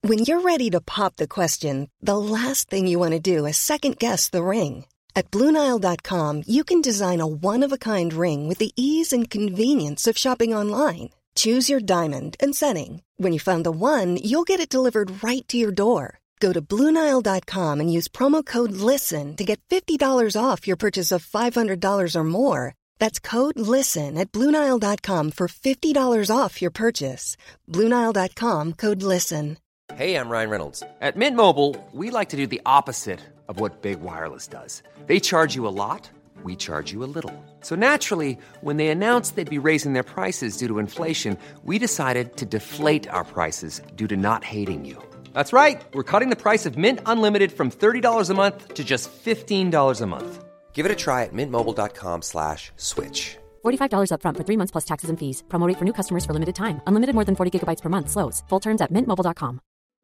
When you're ready to pop the question, the last thing you want to do is second-guess the ring. At BlueNile.com, you can design a one-of-a-kind ring with the ease and convenience of shopping online. Choose your diamond and setting. When you find the one, you'll get it delivered right to your door. Go to BlueNile.com and use promo code LISTEN to get $50 off your purchase of $500 or more. That's code LISTEN at BlueNile.com for $50 off your purchase. BlueNile.com, code LISTEN. Hey, I'm Ryan Reynolds. At Mint Mobile, we like to do the opposite of what Big Wireless does. They charge you a lot, we charge you a little. So naturally, when they announced they'd be raising their prices due to inflation, we decided to deflate our prices due to not hating you. That's right. We're cutting the price of Mint Unlimited from $30 a month to just $15 a month. Give it a try at mintmobile.com/switch. $45 up front for 3 months plus taxes and fees. Promo rate for new customers for limited time. Unlimited more than 40 gigabytes per month. Slows full terms at mintmobile.com.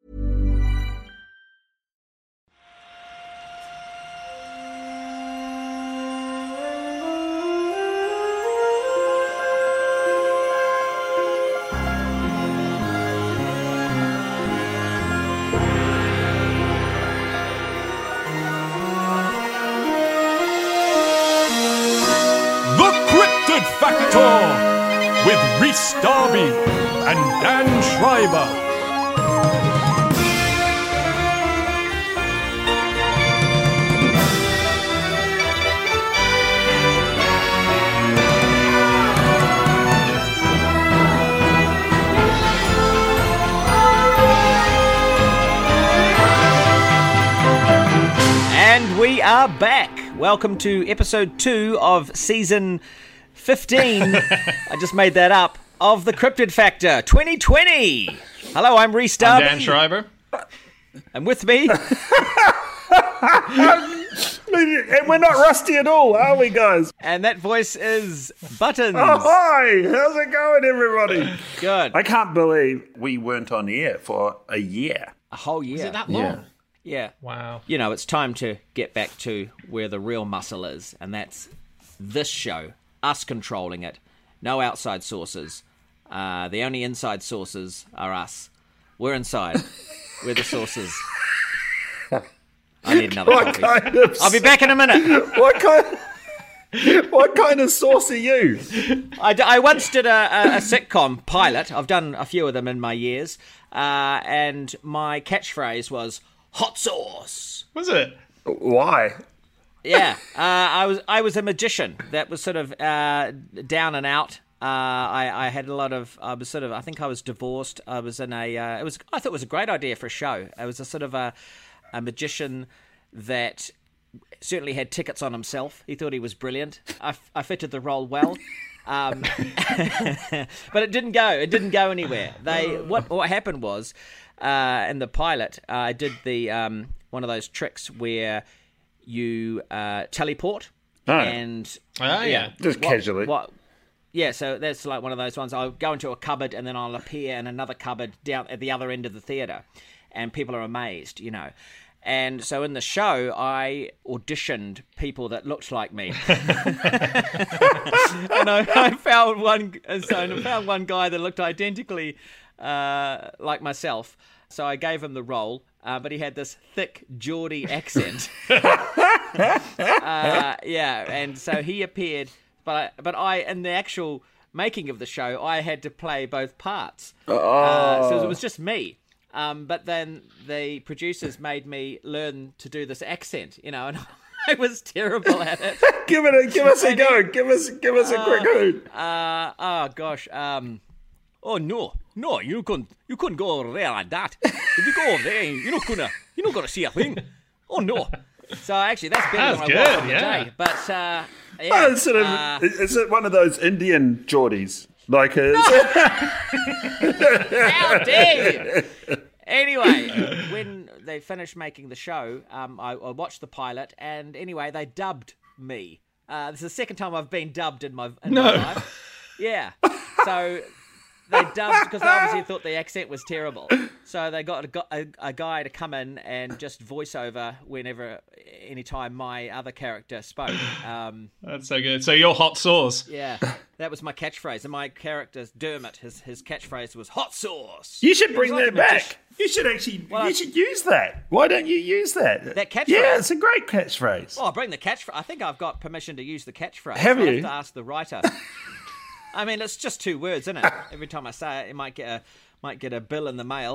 Factor with Rhys Darby and Dan Schreiber. And we are back. Welcome to episode 2 of season 15, I just made that up, of the Cryptid Factor 2020. Hello, I'm Rhys Darby. I'm Dan Schreiber. And with me... And we're not rusty at all, are we, guys? And that voice is Buttons. Oh, hi! How's it going, everybody? Good. I can't believe we weren't on air for a year. A whole year. Is it that long? Yeah. Wow. You know, it's time to get back to where the real muscle is, and that's this show. Us controlling it. No outside sources. The only inside sources are us. We're inside. We're the sources. I need another coffee. I'll be back in a minute. What kind of sauce are you? I once did a sitcom pilot. I've done a few of them in my years. And my catchphrase was, hot sauce. Was it? Why? Yeah, I was a magician that was sort of down and out. I had a lot of. I think I was divorced. I was in a. I thought it was a great idea for a show. I was a sort of a magician that certainly had tickets on himself. He thought he was brilliant. I fitted the role well. But it didn't go. It didn't go anywhere. What happened was in the pilot, I did the one of those tricks where you teleport and just casually. Yeah, so that's like one of those ones. I'll go into a cupboard and then I'll appear in another cupboard down at the other end of the theatre, and people are amazed, you know. And so in the show, I auditioned people that looked like me, and I found one guy that looked identically like myself. So I gave him the role, but he had this thick Geordie accent. And so he appeared, but I in the actual making of the show, I had to play both parts. So it was just me. But then the producers made me learn to do this accent, you know, and I was terrible at it. Give us a go. Give us a quick hoot. Oh gosh. Oh no, you couldn't go over there like that. If you go over there, you're not gonna see a thing. Oh no. So actually, that's better than I was on the day. But is it one of those Indian Geordies? Like How dare you? Anyway, when they finished making the show, I watched the pilot, and anyway, they dubbed me. This is the second time I've been dubbed in my life. Yeah. So they dubbed, because they obviously thought the accent was terrible. So they got a guy to come in and just voice over anytime my other character spoke. That's so good. So you're hot sauce. Yeah, that was my catchphrase. And my character's Dermot. His catchphrase was hot sauce. You should bring He was that like a back. You should actually. You should use that. Why don't you use that? That catchphrase? Yeah, it's a great catchphrase. Oh, I'll bring the catchphrase. I think I've got permission to use the catchphrase. Have I'll you? have to ask the writer. I mean, it's just 2 words, isn't it? Every time I say it, it might get a bill in the mail.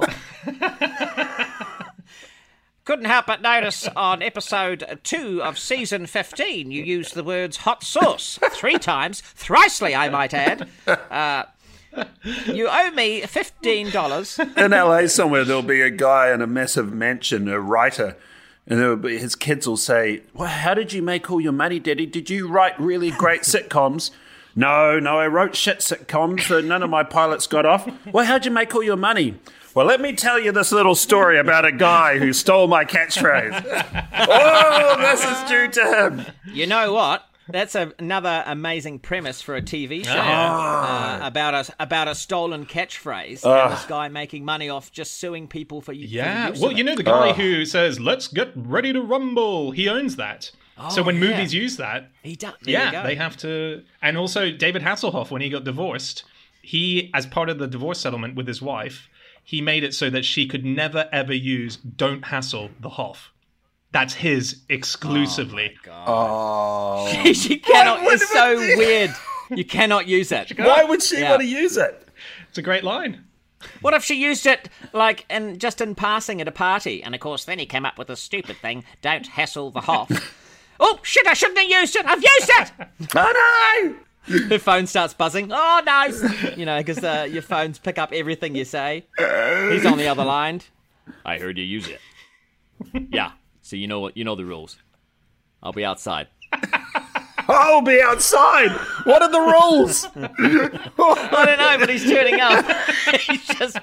Couldn't help but notice on episode 2 of season 15, you used the words hot sauce 3 times, thrisely, I might add. You owe me $15. In LA somewhere, there'll be a guy in a massive mansion, a writer, and his kids will say, "Well, how did you make all your money, Daddy? Did you write really great sitcoms?" No, I wrote shit sitcoms, so none of my pilots got off. Well, how'd you make all your money? Well, let me tell you this little story about a guy who stole my catchphrase. Oh, this is due to him. You know what? That's another amazing premise for a TV show about a stolen catchphrase and this guy making money off just suing people for use Well, of you know the guy who says, "Let's get ready to rumble." He owns that. So when movies use that, he does. They have to. And also David Hasselhoff, when he got divorced, he, as part of the divorce settlement with his wife, he made it so that she could never ever use "Don't hassle the Hoff." That's his exclusively. Oh, she cannot. It's so weird. You cannot use it. Why would she want to use it? It's a great line. What if she used it like just in passing at a party? And of course, then he came up with a stupid thing: "Don't hassle the Hoff." Oh shit! I shouldn't have used it. I've used it. Oh no! Her phone starts buzzing. Oh no! You know, because your phones pick up everything you say. He's on the other line. I heard you use it. Yeah. So you know the rules. I'll be outside. I'll be outside. What are the rules? I don't know, but he's turning up. He's just.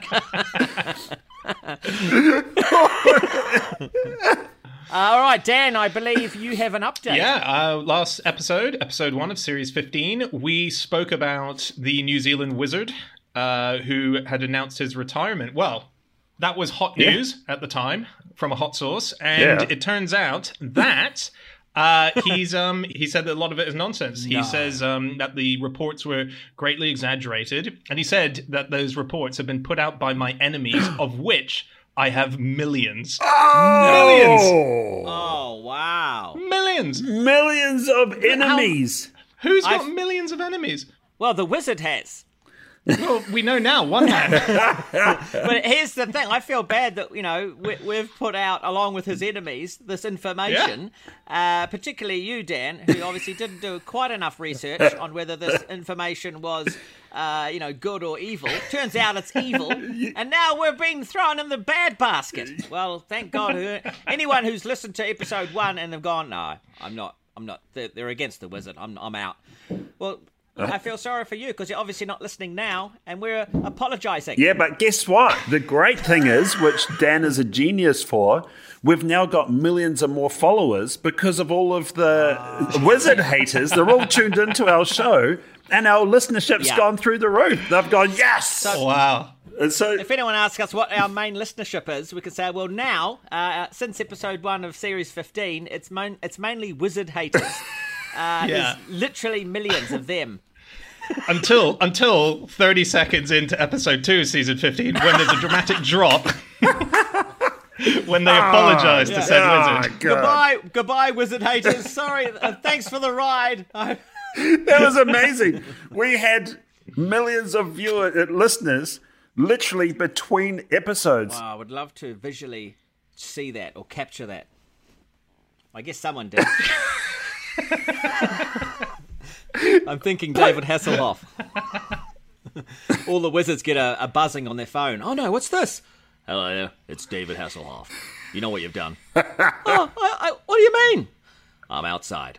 All right, Dan, I believe you have an update. Yeah, last episode 1 of Series 15, we spoke about the New Zealand wizard who had announced his retirement. Well, that was hot news at the time from a hot source, and it turns out that he said that a lot of it is nonsense. He says that the reports were greatly exaggerated, and he said that those reports have been put out by my enemies, of which I have millions. Millions! Oh, wow. Millions of enemies. Who's got millions of enemies? Well, the wizard has. Well, we know now, one man. But here's the thing. I feel bad that, we've put out, along with his enemies, this information, particularly you, Dan, who obviously didn't do quite enough research on whether this information was, good or evil. Turns out it's evil. And now we're being thrown in the bad basket. Well, thank God. Anyone who's listened to episode 1 and have gone, no, I'm not. They're against the wizard. I'm out. Well, I feel sorry for you because you're obviously not listening now, and we're apologising. Yeah, but guess what? The great thing is, which Dan is a genius for, we've now got millions of more followers because of all of the wizard haters. They're all tuned into our show, and our listenership's gone through the roof. They've gone, yes! Wow. And so, if anyone asks us what our main listenership is, we can say, well, now, since episode 1 of Series 15, it's mainly wizard haters. There's literally millions of them. Until 30 seconds into episode 2 of season 15, when there's a dramatic drop. When they apologise to said wizard. Goodbye, wizard haters. Sorry, thanks for the ride. That was amazing. We had millions of listeners literally between episodes. Wow, I would love to visually see that or capture that. I guess someone did. I'm thinking David Hasselhoff. All the wizards get a buzzing on their phone. Oh no, what's this? Hello, it's David Hasselhoff. You know what you've done. What do you mean? I'm outside.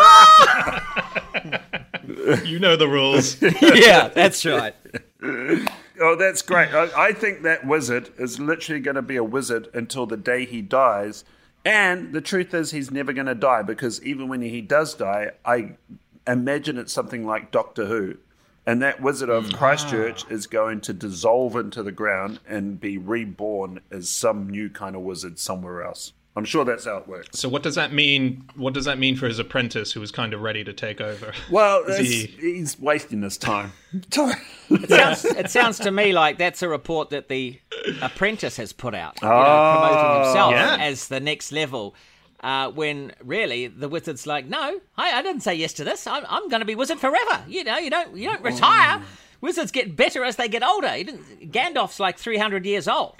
You know the rules. Yeah, that's right. Oh, that's great. I think that wizard is literally going to be a wizard until the day he dies. And the truth is he's never going to die, because even when he does die, I imagine it's something like Doctor Who, And that Wizard of Christchurch is going to dissolve into the ground and be reborn as some new kind of wizard somewhere else. I'm sure that's how it works. So what does that mean? What does that mean for his apprentice, who was kind of ready to take over? Well, he's wasting his time. It sounds to me like that's a report that the apprentice has put out, promoting himself as the next level. When really the wizard's like, no, I didn't say yes to this. I'm going to be wizard forever. You don't retire. Wizards get better as they get older. Gandalf's like 300 years old.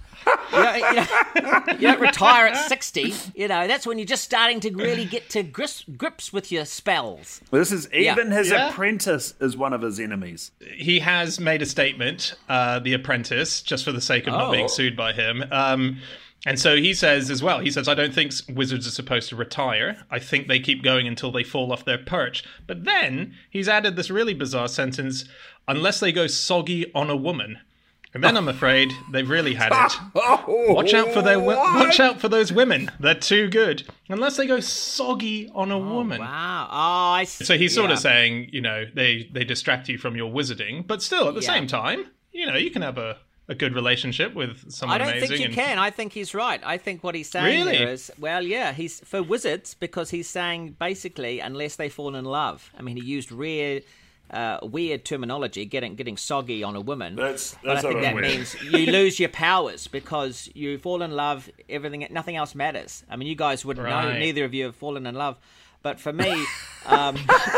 You don't retire at 60. That's when you're just starting to really get to grips with your spells. This is his apprentice is one of his enemies. He has made a statement, the apprentice, just for the sake of not being sued by him. And so he says as well, I don't think wizards are supposed to retire. I think they keep going until they fall off their perch. But then he's added this really bizarre sentence, unless they go soggy on a woman. And then I'm afraid they've really had it. Watch out for those women. They're too good. Unless they go soggy on a woman. Wow. So he's sort of saying, they distract you from your wizarding, but still at the same time, you can have a good relationship with someone amazing. I don't think you can. I think he's right. I think what he's saying there is, he's for wizards, because he's saying basically unless they fall in love. I mean, he used weird terminology, getting soggy on a woman. But I think that means you lose your powers because you fall in love. Nothing else matters. I mean, you guys wouldn't know. Neither of you have fallen in love. But for me, I'm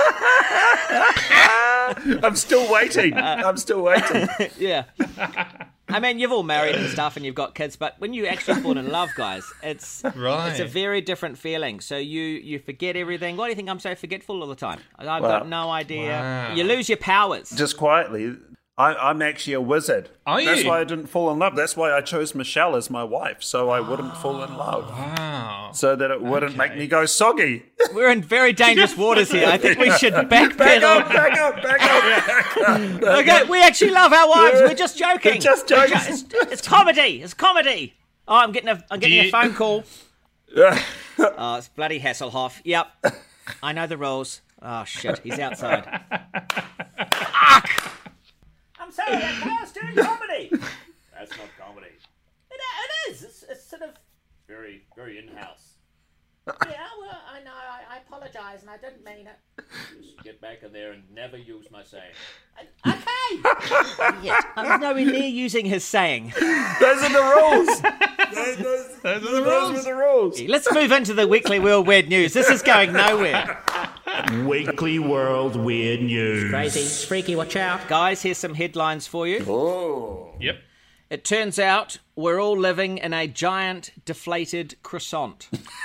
still waiting. Yeah. I mean, you've all married and stuff and you've got kids, but when you actually fall in love, guys, it's a very different feeling. So you forget everything. Why do you think I'm so forgetful all the time? I've got no idea. Wow. You lose your powers. Just quietly, I'm actually a wizard. That's why I didn't fall in love. That's why I chose Michelle as my wife, so I wouldn't fall in love. Wow. So that it wouldn't make me go soggy. We're in very dangerous waters here. I think we should backpedal. Back up. Okay, we actually love our wives. We're just joking. It's comedy. It's comedy. Oh, I'm getting a phone call. Oh, it's bloody Hasselhoff. Yep. I know the rules. Oh, shit. He's outside. Fuck! I'm sorry, that guy's doing comedy. That's not comedy. It is. It's sort of very, very in-house. Yeah, well, I know. I apologise, and I didn't mean it. Just get back in there and never use my saying. Okay. Yes, I was nowhere near using his saying. Those are the rules. Those were the rules. Let's move into the Weekly World Weird News. This is going nowhere. Weekly World Weird News. It's crazy. It's freaky. Watch out. Guys, here's some headlines for you. Oh. Yep. It turns out we're all living in a giant deflated croissant.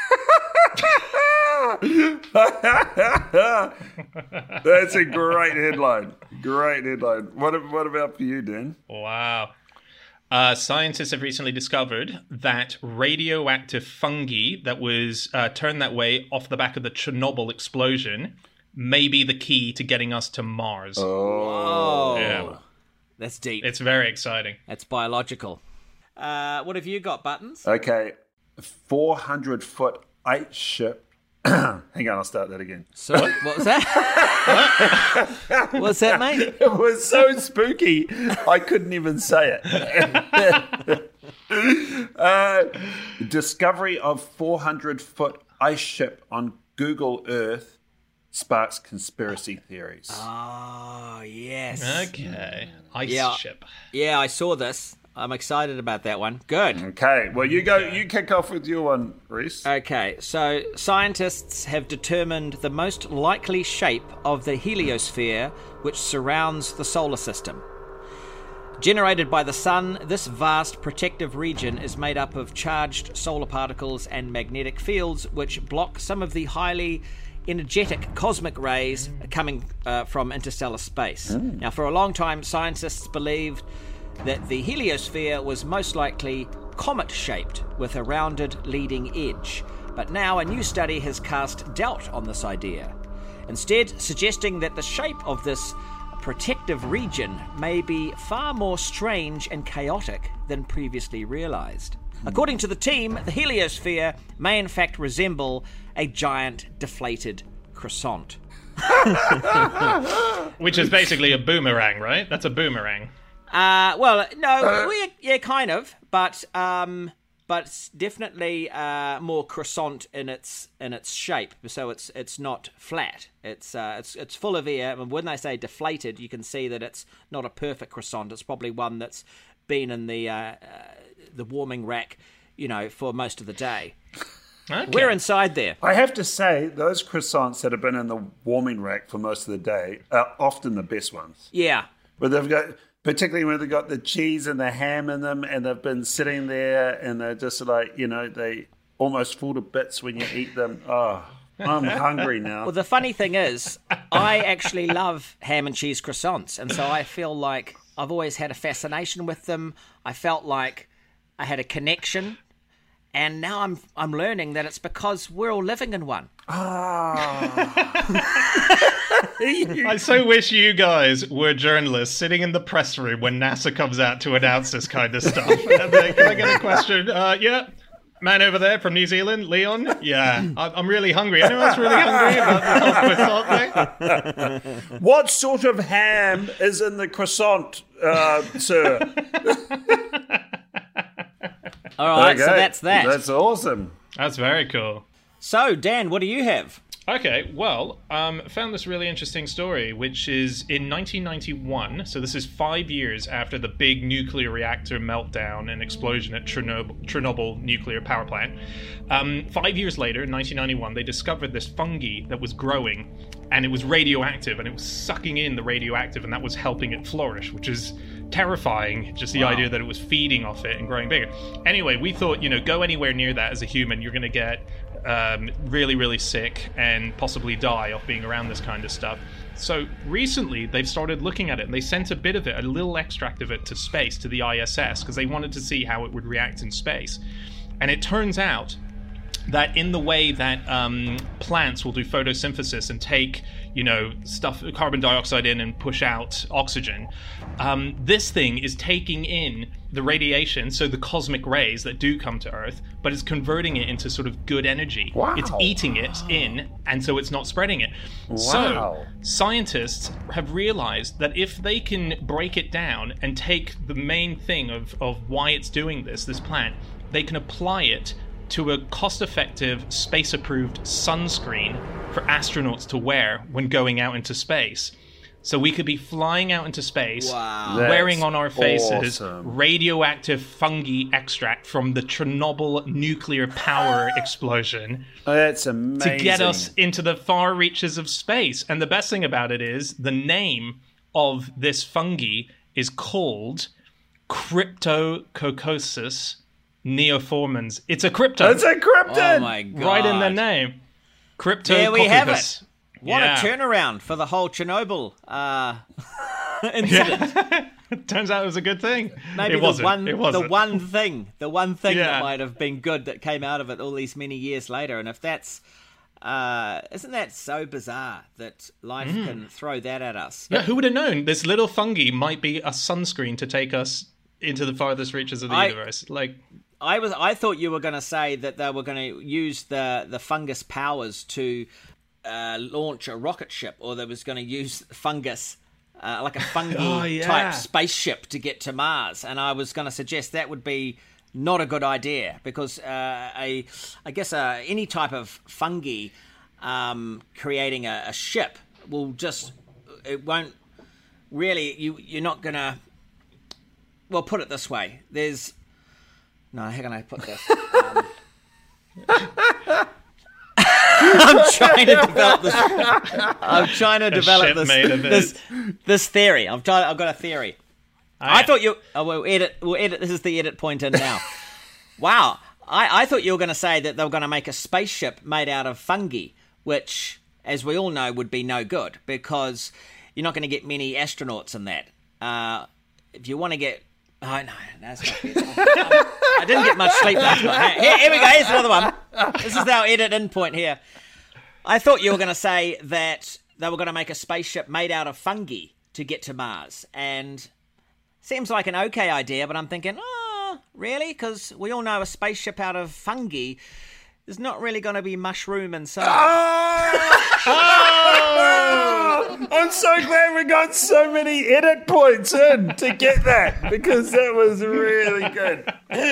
That's a great headline. What about for you, Dan? Wow. Scientists have recently discovered that radioactive fungi that was turned that way off the back of the Chernobyl explosion may be the key to getting us to Mars. Oh. Yeah. That's deep. It's very exciting. That's biological. What have you got, Buttons? Okay. 400-foot ice ship. Hang on, I'll start that again. So, what was that? What's that, mate? It was so spooky, I couldn't even say it. Discovery of 400-foot ice ship on Google Earth sparks conspiracy theories. Oh, yes. Okay. Ice ship. Yeah, I saw this. I'm excited about that one. Good. Okay, well, you go. You kick off with your one, Reese. Okay, so scientists have determined the most likely shape of the heliosphere which surrounds the solar system. Generated by the sun, this vast protective region is made up of charged solar particles and magnetic fields which block some of the highly energetic cosmic rays coming from interstellar space. Now, for a long time, scientists believed that the heliosphere was most likely comet-shaped with a rounded leading edge. But now a new study has cast doubt on this idea, instead suggesting that the shape of this protective region may be far more strange and chaotic than previously realized. According to the team, the heliosphere may in fact resemble a giant deflated croissant. Which is basically a boomerang, right? That's a boomerang. Well, no, yeah, kind of, but it's definitely more croissant in its shape. So it's not flat. It's full of air. And when they say deflated, you can see that it's not a perfect croissant. It's probably one that's been in the warming rack, for most of the day. Okay. We're inside there. I have to say, those croissants that have been in the warming rack for most of the day are often the best ones. Yeah. Where they've got, particularly when they've got the cheese and the ham in them, and they've been sitting there, and they're just like, they almost fall to bits when you eat them. Oh, I'm hungry now. Well, the funny thing is, I actually love ham and cheese croissants, and so I feel like I've always had a fascination with them. I felt like I had a connection. And now I'm learning that it's because we're all living in one. I so wish you guys were journalists sitting in the press room when NASA comes out to announce this kind of stuff. Can I get a question? Yeah, man over there from New Zealand, Leon. Yeah, I'm really hungry. Anyone's really hungry about the croissant thing? What sort of ham is in the croissant, sir? All right, so that's that. That's awesome. That's very cool. So, Dan, what do you have? Okay, well, found this really interesting story, which is in 1991, so this is 5 years after the big nuclear reactor meltdown and explosion at Chernobyl nuclear power plant. 5 years later, in 1991, they discovered this fungi that was growing, and it was radioactive, and it was sucking in the radioactive, and that was helping it flourish, which is terrifying, just the idea that it was feeding off it and growing bigger. Anyway, we thought, go anywhere near that as a human, you're going to get really, really sick and possibly die off being around this kind of stuff. So recently, they've started looking at it, and they sent a bit of it, a little extract of it to space, to the ISS, because they wanted to see how it would react in space. And it turns out that in the way that plants will do photosynthesis and take, stuff, carbon dioxide in and push out oxygen, this thing is taking in the radiation, so the cosmic rays that do come to Earth, but it's converting it into sort of good energy. Wow. It's eating it in, and so it's not spreading it. Wow. So scientists have realized that if they can break it down and take the main thing of why it's doing this plant, they can apply it to a cost-effective, space-approved sunscreen for astronauts to wear when going out into space. So we could be flying out into space, wearing on our faces radioactive fungi extract from the Chernobyl nuclear power explosion. Oh, that's amazing. To get us into the far reaches of space. And the best thing about it is the name of this fungi is called Cryptococcus neoformans. It's a cryptid. It's a cryptid. Oh my God. Right in the name. Cryptococcus. There we have it. What Yeah. a turnaround for the whole Chernobyl incident. Turns out it was a good thing. Maybe it wasn't. the one thing Yeah. that might have been good that came out of it all these many years later. And if that's, isn't that so bizarre that life can throw that at us? Yeah, who would have known? This little fungi might be a sunscreen to take us into the farthest reaches of the universe. I thought you were going to say that they were going to use the fungus powers to launch a rocket ship, or they was going to use fungus, like a fungi type spaceship to get to Mars. And I was going to suggest that would be not a good idea, because I guess any type of fungi creating a ship it won't really, you're not going to, well, put it this way, how can I put this? I'm trying to develop this theory. I've got a theory. I thought you. We'll edit. This is the edit point in now. Wow. I thought you were going to say that they were going to make a spaceship made out of fungi, which, as we all know, would be no good, because you're not going to get many astronauts in that. If you want to get. Oh, no, that's not good. I didn't get much sleep last night. Here we go. Here's another one. This is our edit in point here. I thought you were going to say that they were going to make a spaceship made out of fungi to get to Mars. And seems like an okay idea, but I'm thinking, really? Because we all know a spaceship out of fungi is not really going to be mushroom inside. I'm so glad we got so many edit points in to get that, because that was really good.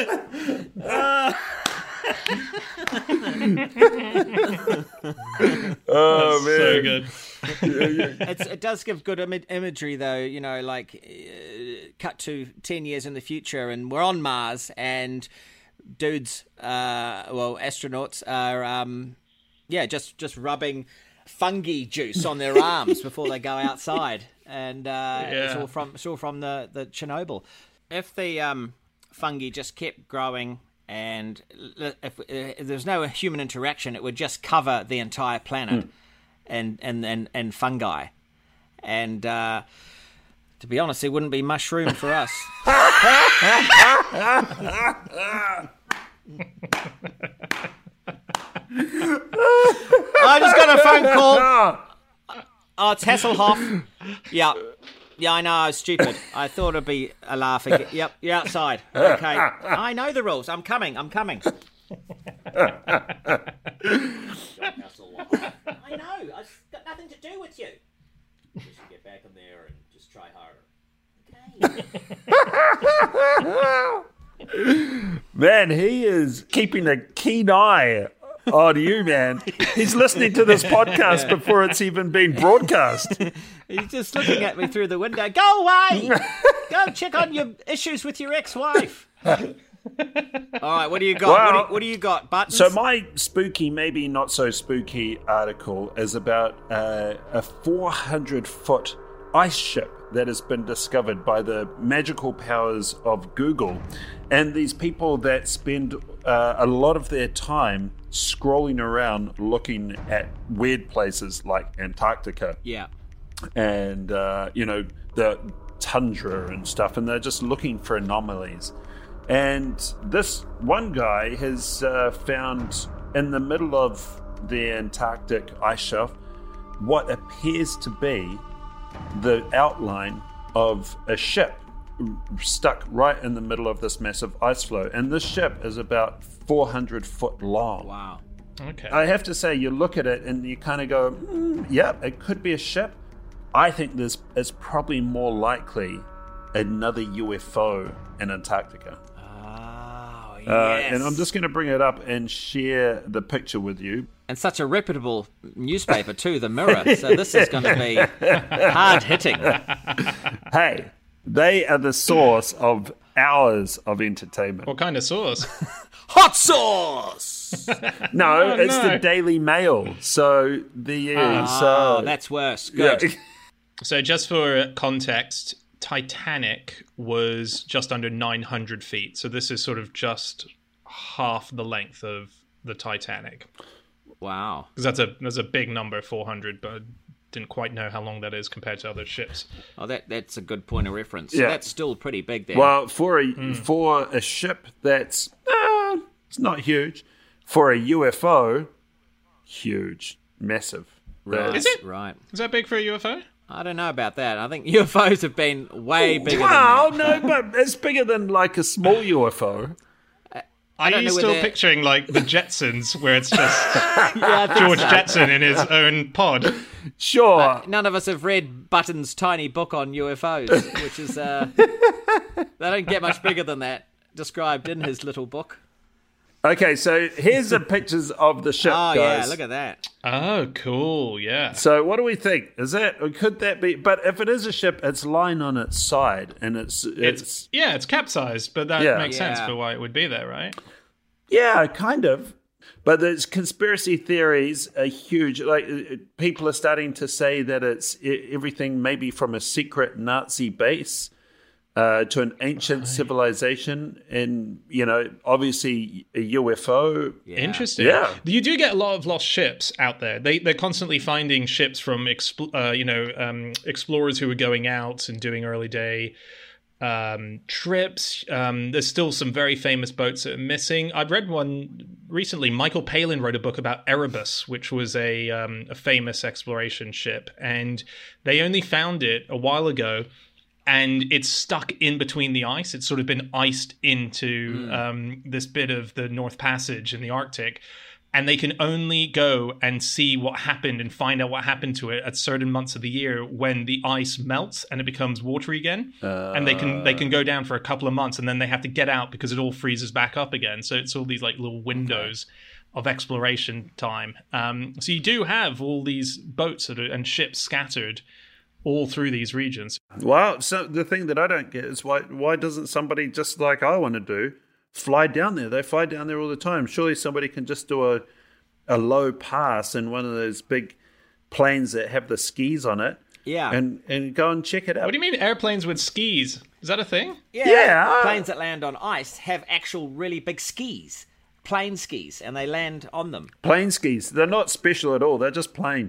Oh, man. So good. It does give good imagery, though. You know, like cut to 10 years in the future, and we're on Mars, and dudes, astronauts are, just rubbing fungi juice on their arms before they go outside, and it's all from the Chernobyl. If the fungi just kept growing, and if there's no human interaction, it would just cover the entire planet. And fungi, and to be honest, there wouldn't be much room for us. I just got a phone call. Oh, it's Hasselhoff. Yeah, I know, I was stupid. I thought it'd be a laugh again. Yep, you're outside. Okay, I know the rules. I'm coming. I know. I've got nothing to do with you. You should get back in there and just try harder. Okay. Man, he is keeping a keen eye on you, man. He's listening to this podcast before it's even been broadcast. He's just looking at me through the window. Go away! Go check on your issues with your ex-wife. All right, what do you got? Well, what do you got, Buttons? So my spooky, maybe not so spooky article is about a 400-foot ice ship that has been discovered by the magical powers of Google. And these people that spend a lot of their time scrolling around looking at weird places like Antarctica. Yeah. And, the tundra and stuff. And they're just looking for anomalies. And this one guy has found in the middle of the Antarctic ice shelf what appears to be the outline of a ship stuck right in the middle of this massive ice floe. And this ship is about 400 foot long. Wow. Okay. I have to say, you look at it and you kind of go, it could be a ship. I think it's probably more likely another UFO in Antarctica. Yes. And I'm just going to bring it up and share the picture with you. And such a reputable newspaper too, the Mirror. So this is going to be hard hitting. Hey, they are the source of hours of entertainment. What kind of sauce? Hot sauce! No, it's the Daily Mail. So that's worse. Good. Yeah. So just for context, Titanic was just under 900 feet. So this is sort of just half the length of the Titanic. Wow. Because that's a big number, 400, but I didn't quite know how long that is compared to other ships. Oh, that's a good point of reference. Yeah. That's still pretty big then. Well, for a ship that's it's not huge. For a UFO, huge, massive. Right. Is it? Right. Is that big for a UFO? I don't know about that. I think UFOs have been way bigger than Well, that. no, but it's bigger than like a small UFO. Are don't you know still whether- picturing like the Jetsons, where it's just Yeah, I think George so. Jetson in his own pod? Sure. None of us have read Button's tiny book on UFOs, which is they don't get much bigger than that described in his little book. Okay, so here's the pictures of the ship, Oh guys. yeah, look at that. Oh, cool, yeah. So what do we think? Could that be? But if it is a ship, it's lying on its side, and it's It's capsized, but that Yeah. makes sense Yeah. for why it would be there, right? yeah, kind of. But there's conspiracy theories are huge. Like people are starting to say that it's everything maybe from a secret Nazi base to an ancient civilization, and obviously a UFO. Yeah. Interesting. Yeah. You do get a lot of lost ships out there. They're constantly finding ships from explorers who are going out and doing early day trips. There's still some very famous boats that are missing. I'd read one recently. Michael Palin wrote a book about Erebus, which was a famous exploration ship, and they only found it a while ago. And it's stuck in between the ice. It's sort of been iced into this bit of the North Passage in the Arctic. and they can only go and see what happened and find out what happened to it at certain months of the year when the ice melts and it becomes watery again. And they can go down for a couple of months, and then they have to get out because it all freezes back up again. So it's all these like little windows of exploration time. So you do have all these boats and ships scattered all through these regions. Well, so the thing that I don't get is why doesn't somebody, just like I want to do, fly down there? They fly down there all the time. Surely somebody can just do a low pass in one of those big planes that have the skis on it. Yeah. And go and check it out. What do you mean airplanes with skis? Is that a thing? Yeah. Planes that land on ice have actual really big skis. Plane skis, and they land on them. Plane skis. They're not special at all. They're just plain.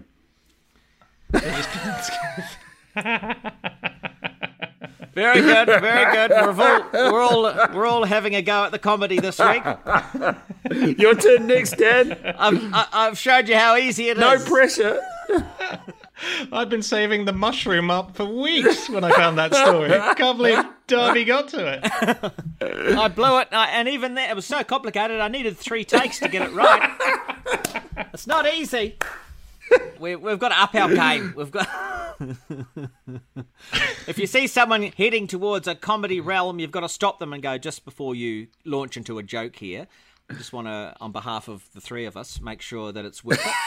Very good, very good. We're all having a go at the comedy this week. Your turn next, Dan. I've showed you how easy it is. No pressure. I've been saving the mushroom up for weeks when I found that story. I can't believe Darby got to it. I blew it, and even then, it was so complicated, I needed 3 takes to get it right. It's not easy. We've got to up our game. We've got. If you see someone heading towards a comedy realm, you've got to stop them and go, just before you launch into a joke here, I just want to, on behalf of the 3 of us, make sure that it's worth it.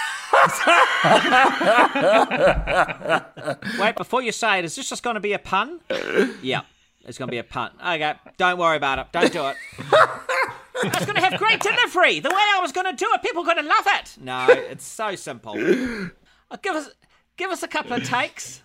Wait, before you say it, is this just going to be a pun? Yeah, it's going to be a pun. Okay, don't worry about it. Don't do it. I was going to have great delivery. The way I was going to do it, people are going to love it. No, it's so simple. Give us a couple of takes.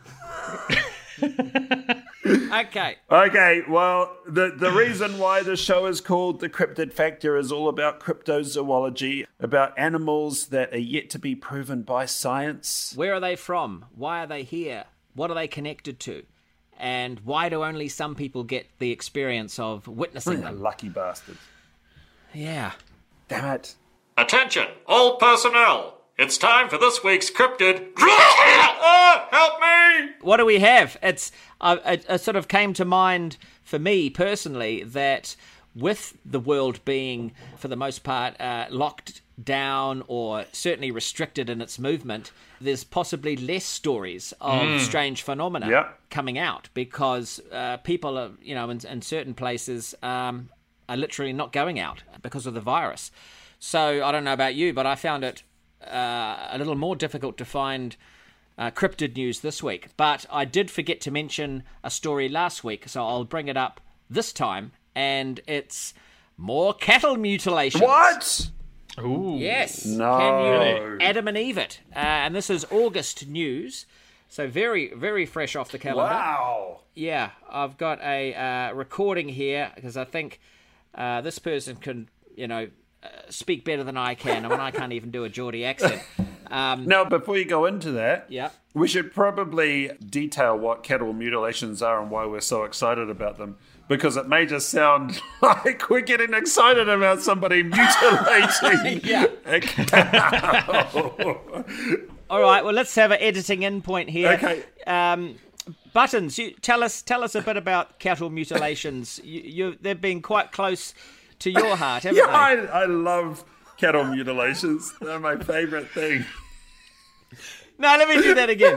Okay. Okay, well, the reason why the show is called The Cryptid Factor is all about cryptozoology, about animals that are yet to be proven by science. Where are they from? Why are they here? What are they connected to? And why do only some people get the experience of witnessing them? Lucky bastards. Yeah. Damn it. Attention, all personnel. It's time for this week's cryptid. Oh, help me! What do we have? It sort of came to mind for me personally that with the world being, for the most part, locked down or certainly restricted in its movement, there's possibly less stories of strange phenomena coming out because people are, in certain places are literally not going out because of the virus. So I don't know about you, but I found it a little more difficult to find cryptid news this week. But I did forget to mention a story last week, so I'll bring it up this time, and it's more cattle mutilations. What? Ooh. Yes. No. Can you Adam and Eve it? And this is August news, so very, very fresh off the calendar. Wow. Yeah, I've got a recording here because I think this person can, speak better than I can. I mean, I can't even do a Geordie accent. Now, before you go into that, Yeah. we should probably detail what cattle mutilations are and why we're so excited about them. Because it may just sound like we're getting excited about somebody mutilating a cow. All right, well, let's have an editing in point here. Okay. Buttons, you tell us a bit about cattle mutilations. They've been quite close to your heart, haven't they? I love cattle mutilations. They're my favourite thing. No, let me do that again.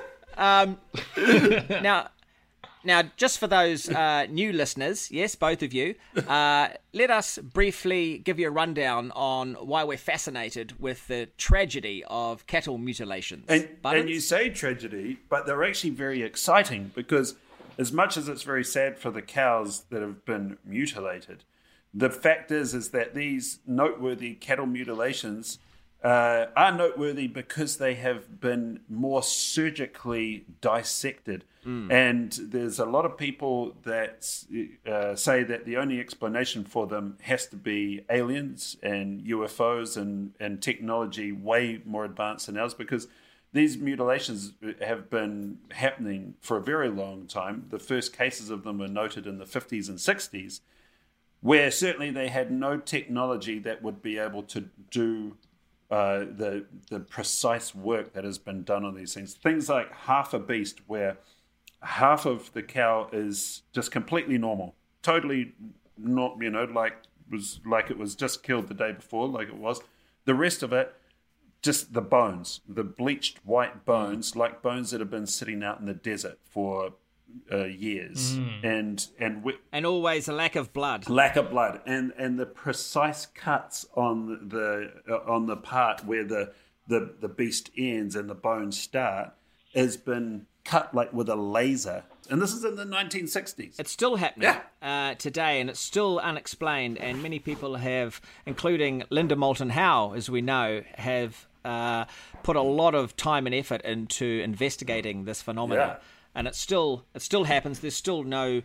Now, just for those new listeners, yes, both of you, let us briefly give you a rundown on why we're fascinated with the tragedy of cattle mutilations. And you say tragedy, but they're actually very exciting because as much as it's very sad for the cows that have been mutilated, the fact is that these noteworthy cattle mutilations are noteworthy because they have been more surgically dissected. And there's a lot of people that say that the only explanation for them has to be aliens and UFOs and technology way more advanced than ours, because these mutilations have been happening for a very long time. The first cases of them were noted in the 50s and 60s, where certainly they had no technology that would be able to do the precise work that has been done on these things. Things like half a beast, where half of the cow is just completely normal, totally not, like it was just killed the day before, like it was. The rest of it, just the bones, the bleached white bones, like bones that have been sitting out in the desert for years, and always a lack of blood, and the precise cuts on the part where the beast ends and the bones start has been cut like with a laser, and this is in the 1960s. It's still happening today, and it's still unexplained. And many people have, including Linda Moulton Howe, as we know, have put a lot of time and effort into investigating this phenomenon. Yeah. And it still happens. There's still no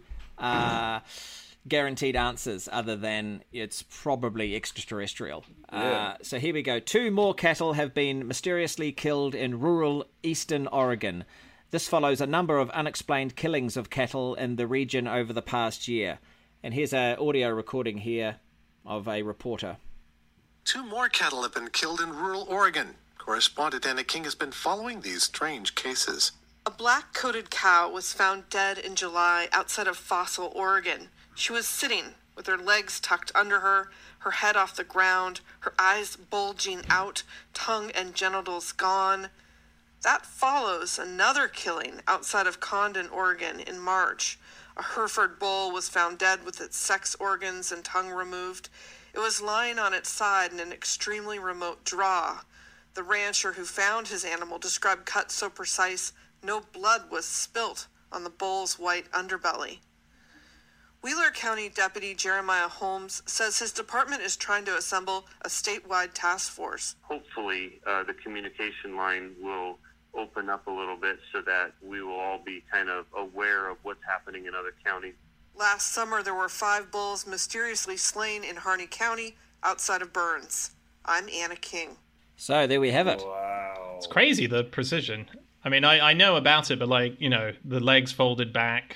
guaranteed answers other than it's probably extraterrestrial. So here we go. 2 more cattle have been mysteriously killed in rural eastern Oregon. This follows a number of unexplained killings of cattle in the region over the past year. And here's an audio recording here of a reporter. 2 more cattle have been killed in rural Oregon. Correspondent Anna King has been following these strange cases. A black-coated cow was found dead in July outside of Fossil, Oregon. She was sitting with her legs tucked under her head off the ground, her eyes bulging out, tongue and genitals gone. That follows another killing outside of Condon, Oregon in March. A Hereford bull was found dead with its sex organs and tongue removed. It was lying on its side in an extremely remote draw. The rancher who found his animal described cuts so precise no blood was spilt on the bull's white underbelly. Wheeler County Deputy Jeremiah Holmes says his department is trying to assemble a statewide task force. Hopefully, the communication line will open up a little bit so that we will all be kind of aware of what's happening in other counties. Last summer, there were 5 bulls mysteriously slain in Harney County outside of Burns. I'm Anna King. So there we have it. Wow. It's crazy, the precision. I mean, I know about it, but like, you know, the legs folded back,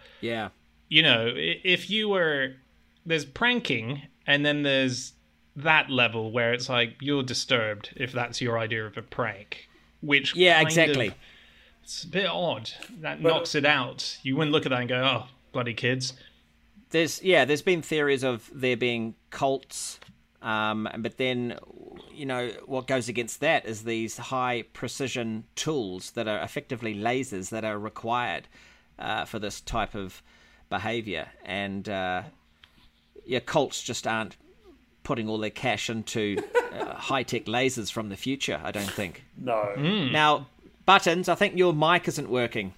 you know, if you were, there's pranking, and then there's that level where it's like, you're disturbed if that's your idea of a prank, which exactly. It's a bit odd. That knocks it out. You wouldn't look at that and go, oh, bloody kids. There's been theories of there being cults, but then, you know, what goes against that is these high precision tools that are effectively lasers that are required for this type of behavior. And cults just aren't putting all their cash into high-tech lasers from the future, I don't think. No. Now, Buttons, I think your mic isn't working.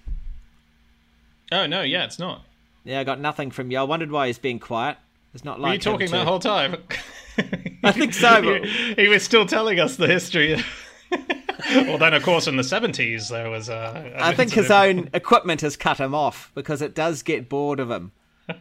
Oh, no, yeah, it's not. Yeah, I got nothing from you. I wondered why he's being quiet. It's not like Were you talking that whole time? I think so. But... he was still telling us the history. Well, then, of course, in the 70s, there was I think his own equipment has cut him off because it does get bored of him.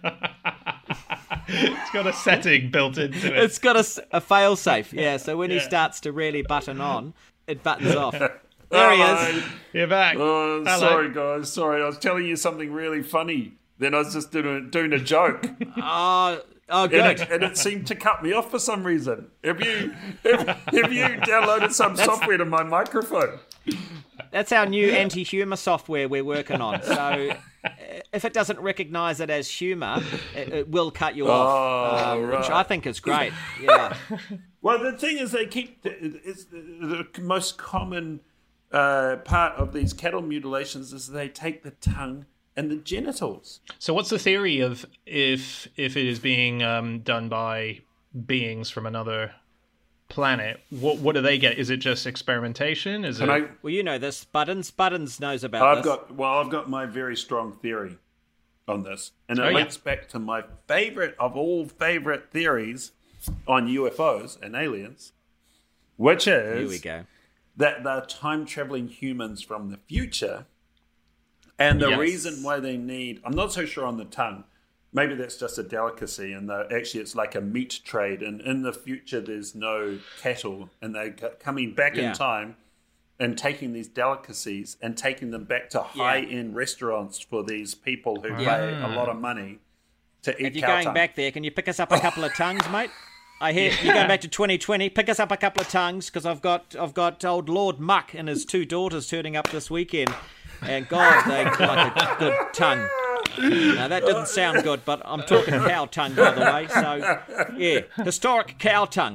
It's got a setting built into it. It's got a fail-safe, yeah. So when he starts to really button on, it buttons off. There he is. You're back. Oh, sorry, guys. Sorry, I was telling you something really funny. Then I was just doing a joke. Oh, good. And it seemed to cut me off for some reason. Have you downloaded some software to my microphone? That's our new anti-humour software we're working on. So if it doesn't recognise it as humour, it will cut you off, right. which I think is great. Yeah. Well, the thing is, it's the most common part of these cattle mutilations is they take the tongue and the genitals. So what's the theory of if it is being done by beings from another planet, what do they get? Is it just experimentation? Well, you know this. Buttons knows about this. I've got my very strong theory on this. And it links back to my favorite of all favorite theories on UFOs and aliens, which is here we go. That they're time-traveling humans from the future. And the reason why they need... I'm not so sure on the tongue. Maybe that's just a delicacy. And actually, it's like a meat trade. And in the future, there's no cattle. And they're coming back in time and taking these delicacies and taking them back to high-end restaurants for these people who pay a lot of money to eat If you're going back there, can you pick us up a couple of tongues, mate? I hear you're going back to 2020. Pick us up a couple of tongues because I've got old Lord Muck and his 2 daughters turning up this weekend. And God, they like a good tongue. Now, that didn't sound good, but I'm talking cow tongue, by the way. So, yeah, historic cow tongue.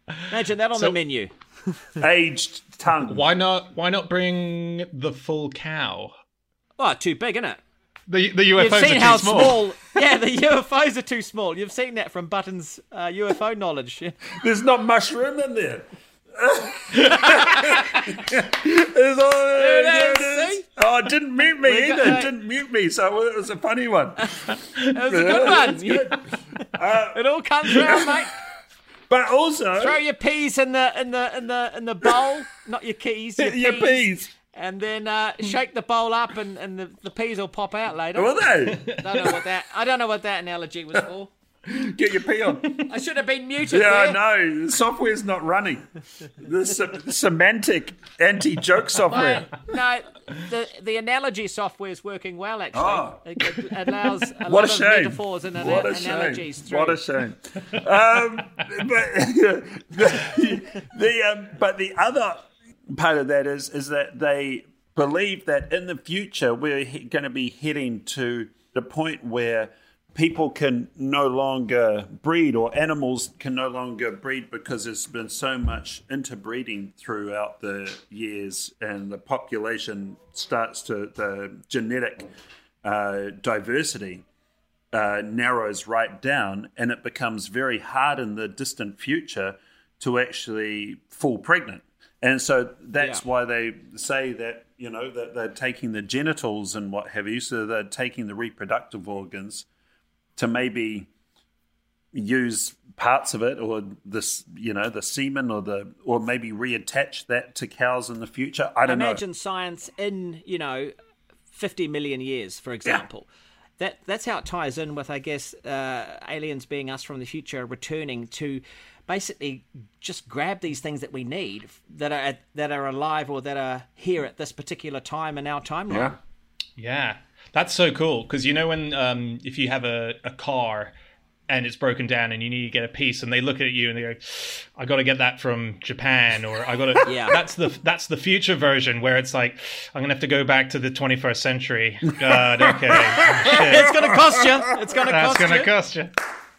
Imagine that on the menu. Aged tongue. Why not bring the full cow? Oh, too big, isn't it? The UFOs You've seen are how too small. Yeah, the UFOs are too small. You've seen that from Button's UFO knowledge. There's not mushroom in there. It didn't mute me either. It didn't mute me, so it was a funny one. It was a good one. It all comes round, mate. But also, throw your peas in the bowl, not your keys. Your peas. And then shake the bowl up, and the peas will pop out later. Will they? I don't know what that analogy was for. Get your pee on. I should have been muted. Yeah, there. I know. The software's not running. The semantic anti-joke software. No, the analogy software is working well, actually. Oh. It allows a lot of metaphors and analogies through. What a shame. But the other part of that is that they believe that in the future we're going to be heading to the point where people can no longer breed, or animals can no longer breed, because there's been so much interbreeding throughout the years, and the population the genetic diversity narrows right down, and it becomes very hard in the distant future to actually fall pregnant. And so that's why they say that, that they're taking the genitals and what have you, so they're taking the reproductive organs to maybe use parts of it, or this, the semen, or maybe reattach that to cows in the future. I don't know. Imagine science in 50 million years, for example. Yeah. That's how it ties in with, I guess, aliens being us from the future, returning to basically just grab these things that we need that are alive or that are here at this particular time in our timeline. Yeah. That's so cool, because when if you have a car and it's broken down and you need to get a piece, and they look at you and they go, I got to get that from Japan, or I got to that's the future version, where it's like, I'm going to have to go back to the 21st century. God, okay. It's going to cost you. That's going to cost you.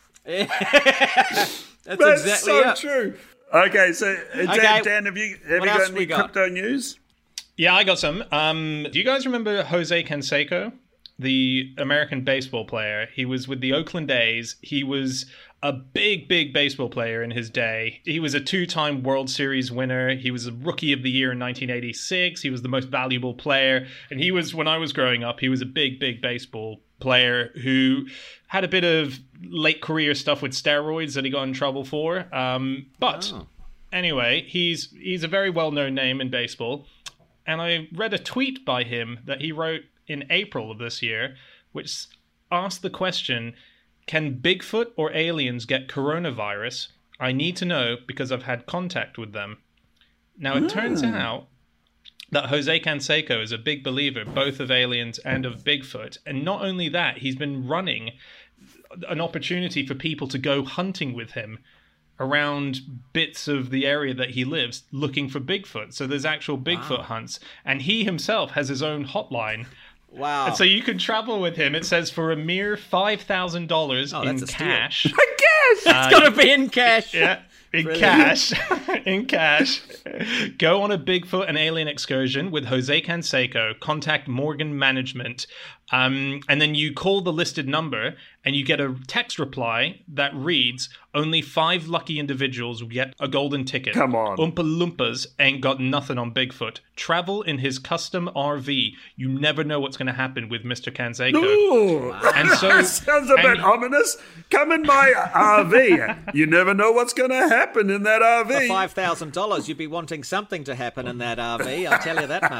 That's exactly so it. True. Okay, so Dan, have you got any crypto news? Yeah, I got some. Do you guys remember Jose Canseco, the American baseball player? He was with the Oakland A's. He was a big baseball player in his day. He was a 2-time World Series winner. He was a Rookie of the Year in 1986. He was the most valuable player. And he was, when I was growing up, he was a big baseball player who had a bit of late career stuff with steroids that he got in trouble for. Anyway, he's a very well-known name in baseball. And I read a tweet by him that he wrote in April of this year, which asked the question, can Bigfoot or aliens get coronavirus? I need to know because I've had contact with them. Now, it turns out that Jose Canseco is a big believer both of aliens and of Bigfoot. And not only that, he's been running an opportunity for people to go hunting with him around bits of the area that he lives looking for Bigfoot. So there's actual Bigfoot hunts. And he himself has his own hotline. Wow. And so you can travel with him, it says, for a mere $5,000 in cash. I guess! It's got to be in cash. Yeah. In cash. Go on a Bigfoot and alien excursion with Jose Canseco. Contact Morgan Management. And then you call the listed number and you get a text reply that reads, only 5 lucky individuals will get a golden ticket. Come on. Oompa Loompas ain't got nothing on Bigfoot. Travel in his custom RV. You never know what's going to happen with Mr. Canseco. Ooh, and so, that sounds a bit ominous. Come in my RV. You never know what's going to happen in that RV. For $5,000, you'd be wanting something to happen in that RV. I'll tell you that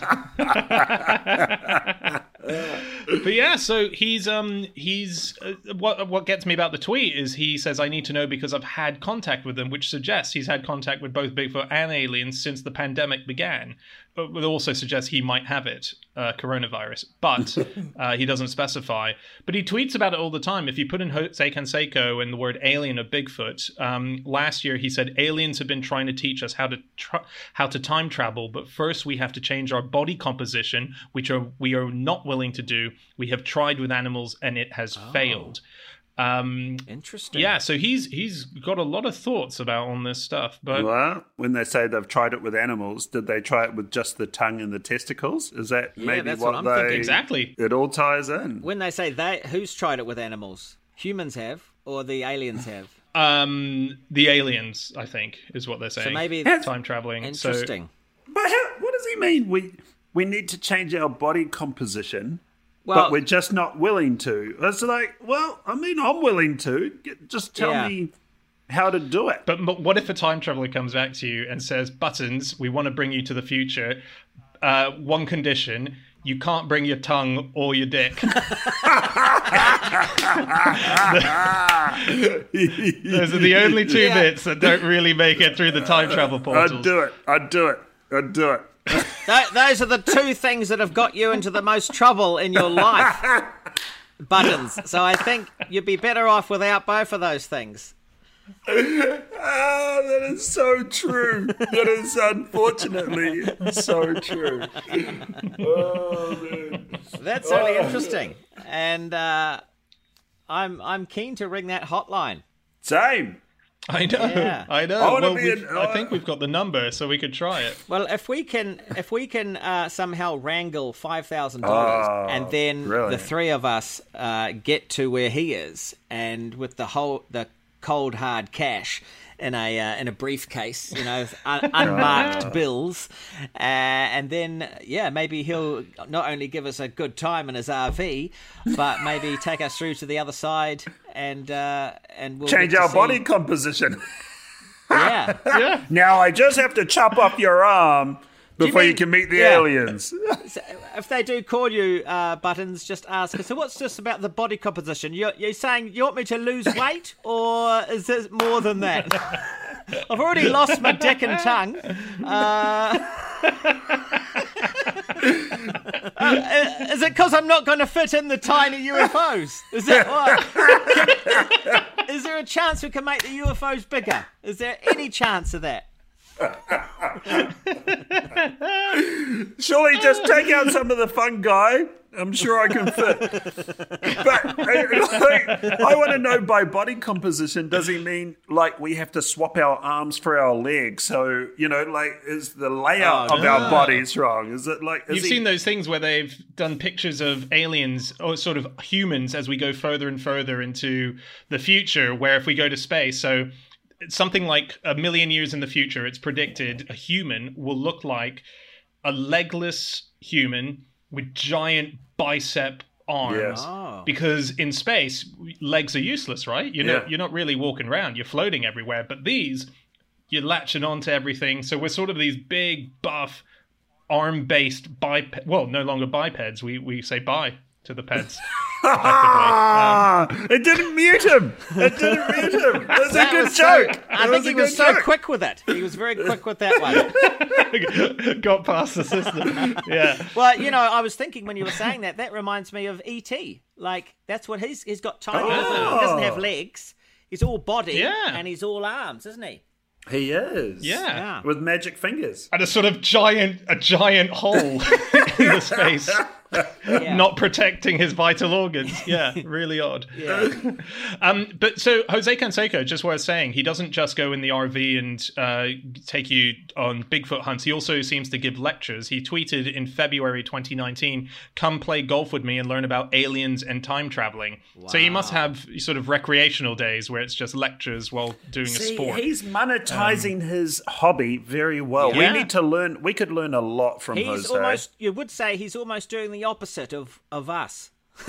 much. But yeah, so he's what gets me about the tweet is he says, I need to know because I've had contact with them, which suggests he's had contact with both Bigfoot and aliens since the pandemic began. But it also suggests he might have it, coronavirus, but he doesn't specify. But he tweets about it all the time. If you put in Jose Canseco and the word alien or Bigfoot, last year he said, aliens have been trying to teach us how to time travel, but first we have to change our body composition, which we are not willing to do. We have tried with animals and it has failed. Interesting. Yeah, so he's got a lot of thoughts about on this stuff. But well, when they say they've tried it with animals, did they try it with just the tongue and the testicles? Is that maybe that's what I'm they... thinking. Exactly. It all ties in. When they say who's tried it with animals? Humans have, or the aliens have? The aliens, I think, is what they're saying. So maybe time traveling. Interesting. But what does he mean? We need to change our body composition, Well, but we're just not willing to. It's like, well, I mean, I'm willing to. Just tell me how to do it. But what if a time traveler comes back to you and says, Buttons, we want to bring you to the future. One condition, you can't bring your tongue or your dick. Those are the only two bits that don't really make it through the time travel portals. I'd do it. Those are the two things that have got you into the most trouble in your life, Buttons. So I think you'd be better off without both of those things. That is so true. That is unfortunately so true. Oh, man. That's really interesting, and I'm keen to ring that hotline. Same. I know. Yeah. I know. I think we've got the number, so we could try it. Well, if we can somehow wrangle $5,000, and then the three of us get to where he is, and with the cold hard cash in a briefcase, unmarked bills, and then maybe he'll not only give us a good time in his RV, but maybe take us through to the other side and we'll change our body composition. Yeah. Now I just have to chop off your arm before you can meet the aliens. So if they do call you, Buttons, just ask, so what's this about the body composition? You're saying you want me to lose weight, or is this more than that? I've already lost my dick and tongue. Is it because I'm not going to fit in the tiny UFOs? Is that what? Is there a chance we can make the UFOs bigger? Is there any chance of that? Surely just take out some of the fungi. I'm sure I can fit. But I want to know, by body composition, does he mean like we have to swap our arms for our legs? So, is the layout of our bodies wrong? Is it like... You've seen those things where they've done pictures of aliens, or sort of humans, as we go further and further into the future, where if we go to space, so... something like 1 million years in the future, it's predicted a human will look like a legless human with giant bicep arms. Yes. Oh. Because in space, legs are useless, right? You're not really walking around. You're floating everywhere. But these, you're latching onto everything. So we're sort of these big, buff, arm-based biped. Well, no longer bipeds. We say bye to the peds. It didn't mute him. That's a good joke. I think he was so quick with it. He was very quick with that one. Got past the system. Yeah. Well, I was thinking when you were saying that reminds me of E.T. Like, that's what he's got tiny. He doesn't have legs. He's all body and he's all arms, isn't he? He is. Yeah. With magic fingers. And a sort of giant hole in the space. Not protecting his vital organs. Yeah, really odd. Yeah. But so Jose Canseco, just worth saying, he doesn't just go in the RV and take you on Bigfoot hunts. He also seems to give lectures. He tweeted in February 2019, "Come play golf with me and learn about aliens and time traveling." Wow. So he must have sort of recreational days where it's just lectures while doing a sport. He's monetizing his hobby very well. Yeah. We need to learn. We could learn a lot from Jose. You would say he's almost doing the opposite of us.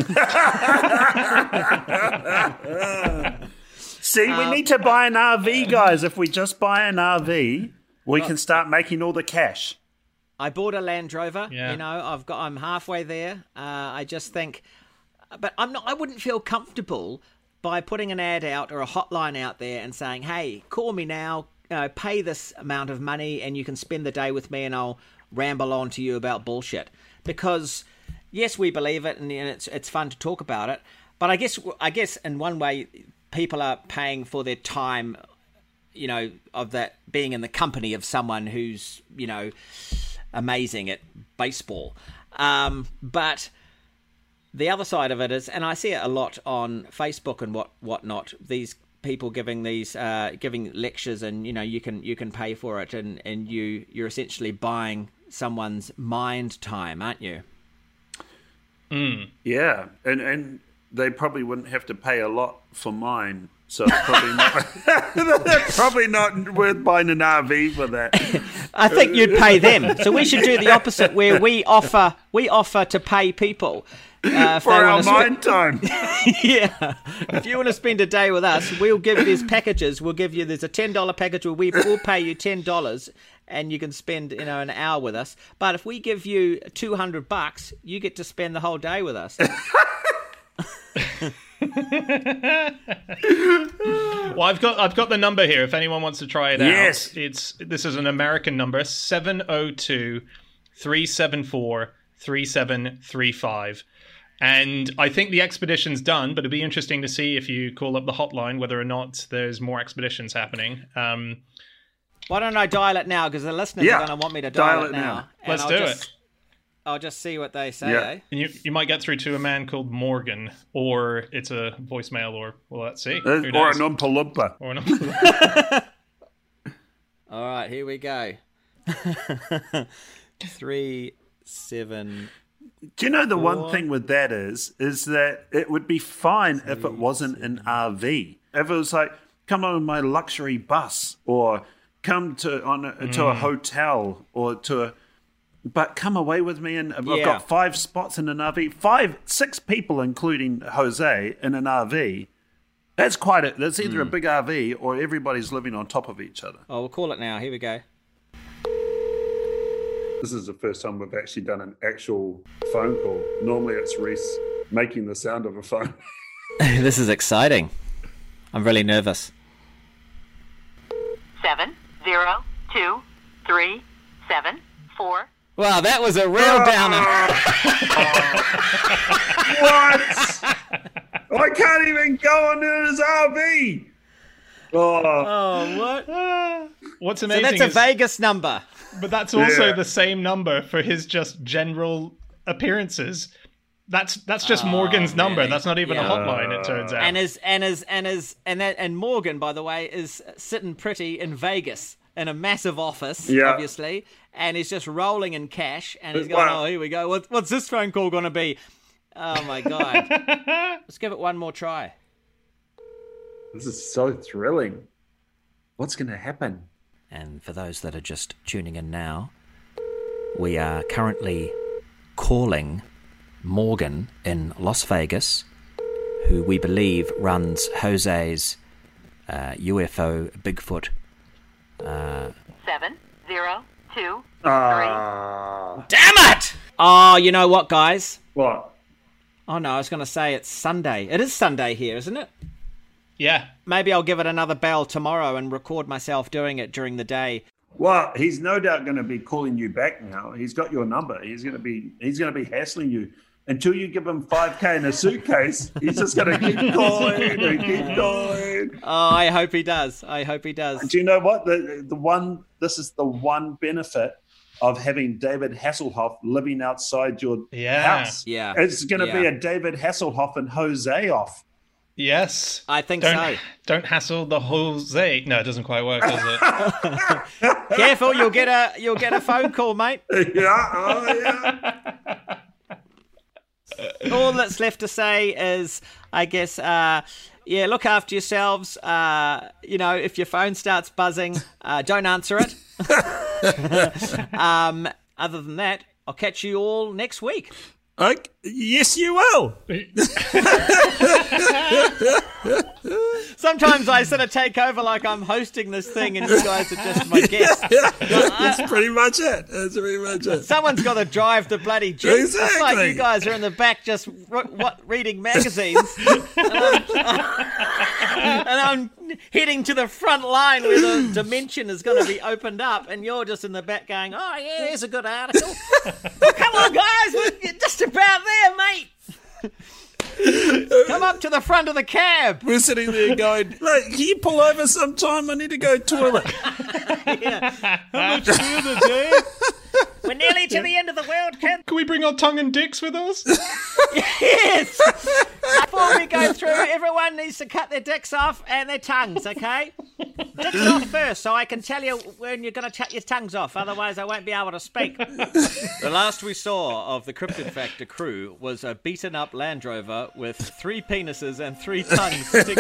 See, we need to buy an RV, guys. If we just buy an RV, we can start making all the cash. I bought a Land Rover. Yeah. I'm halfway there. I just think, but I wouldn't feel comfortable by putting an ad out or a hotline out there and saying, "Hey, call me now. Pay this amount of money, and you can spend the day with me, and I'll ramble on to you about bullshit." Because yes, we believe it, and it's fun to talk about it. But I guess in one way, people are paying for their time, of that being in the company of someone who's, amazing at baseball. But the other side of it is, and I see it a lot on Facebook and whatnot, these people giving these giving lectures, and you can pay for it, and you're essentially buying someone's mind time, aren't you? Yeah, and they probably wouldn't have to pay a lot for mine, so it's probably not worth buying an RV for that. I think you'd pay them. So we should do the opposite, where we offer to pay people for our mind time. Yeah, if you want to spend a day with us, we'll give these packages. There's a $10 package where we'll pay you $10. And you can spend, an hour with us. But if we give you $200, you get to spend the whole day with us. Well, I've got the number here. If anyone wants to try it out, this is an American number: 702-374-3735. And I think the expedition's done, but it'd be interesting to see if you call up the hotline whether or not there's more expeditions happening. Why don't I dial it now? Because the listeners are going to want me to dial it now. Let's do it. I'll just see what they say. Yeah. And you might get through to a man called Morgan, or it's a voicemail, or let's see. Or an Oompa Loompa. All right, here we go. 37. Do you know the one thing with that is that it would be fine if it wasn't an RV. If it was like, come on my luxury bus, or come to a hotel, or but come away with me, and I've got 5 spots in an RV, 6 people, including Jose, in an RV. That's that's either a big RV or everybody's living on top of each other. Oh, we'll call it now. Here we go. This is the first time we've actually done an actual phone call. Normally it's Reese making the sound of a phone. This is exciting. I'm really nervous. 70237 Wow, that was a real downer. What? I can't even go on his RV. Oh, what? What's amazing So that's a Vegas number. But that's also the same number for his just general appearances. That's just Morgan's number. That's not even a hotline, it turns out. And Morgan, by the way, is sitting pretty in Vegas in a massive office, obviously, and he's just rolling in cash, and he's going, "Oh, here we go. What's this phone call going to be?" Oh my God! Let's give it one more try. This is so thrilling. What's going to happen? And for those that are just tuning in now, we are currently calling Morgan in Las Vegas, who we believe runs Jose's UFO Bigfoot. 702. Damn it! Oh, you know what, guys? What? Oh no, I was going to say it's Sunday. It is Sunday here, isn't it? Yeah. Maybe I'll give it another bell tomorrow and record myself doing it during the day. Well, he's no doubt going to be calling you back now. He's got your number. He's going to be hassling you until you give him $5,000 in a suitcase. He's just going to keep calling and keep going. Oh, I hope he does. Do you know what? This is the one benefit of having David Hasselhoff living outside your house. Yeah. It's going to be a David Hasselhoff and Jose off. Yes. I think so. Don't hassle the Jose. No, it doesn't quite work, does it? Careful, you'll get a phone call, mate. Yeah. All that's left to say is, I guess, look after yourselves. If your phone starts buzzing, don't answer it. Other than that, I'll catch you all next week. Yes, you will. Sometimes I sort of take over like I'm hosting this thing and you guys are just my guests. That's pretty much it. Someone's got to drive the bloody jeep. Exactly. It's like you guys are in the back just reading magazines. And I'm heading to the front line where the dimension is going to be opened up and you're just in the back going, oh, yeah, there's a good article. Oh, come on, guys. We're just about there, mate. Come up to the front of the cab. We're sitting there going, look, can you pull over sometime? I need to go toilet. How much further, Dave? We're nearly to to the end of the world, Ken. Can we bring our tongue and dicks with us? Yes! Before we go through, everyone needs to cut their dicks off and their tongues, okay? Dicks off first, so I can tell you when you're going to cut your tongues off. Otherwise, I won't be able to speak. The last we saw of the Cryptid Factor crew was a beaten-up Land Rover with 3 penises and 3 tongues sitting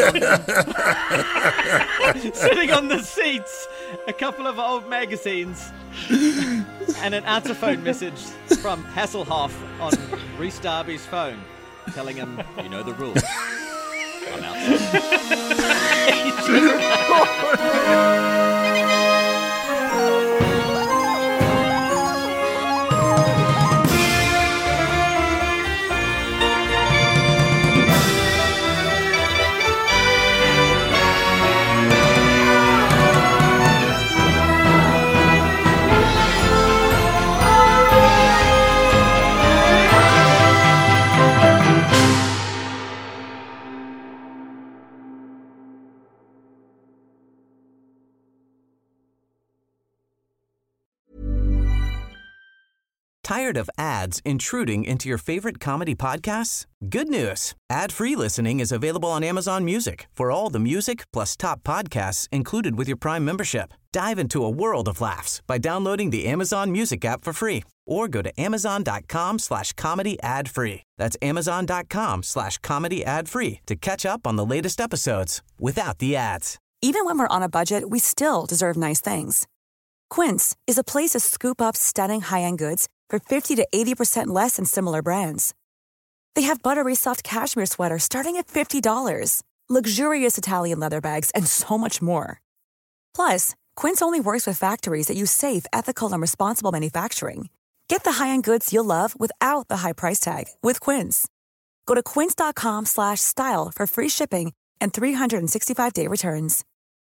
on the seats, a couple of old magazines, and an answer phone message from Hasselhoff on Rhys Darby's phone, telling him, you know the rules. I'm outside. Tired of ads intruding into your favorite comedy podcasts? Good news. Ad-free listening is available on Amazon Music for all the music plus top podcasts included with your Prime membership. Dive into a world of laughs by downloading the Amazon Music app for free or go to amazon.com/comedy ad-free. That's amazon.com/comedy ad-free to catch up on the latest episodes without the ads. Even when we're on a budget, we still deserve nice things. Quince is a place to scoop up stunning high-end goods for 50 to 80% less than similar brands. They have buttery soft cashmere sweaters starting at $50, luxurious Italian leather bags, and so much more. Plus, Quince only works with factories that use safe, ethical, and responsible manufacturing. Get the high-end goods you'll love without the high price tag with Quince. Go to quince.com/style for free shipping and 365-day returns.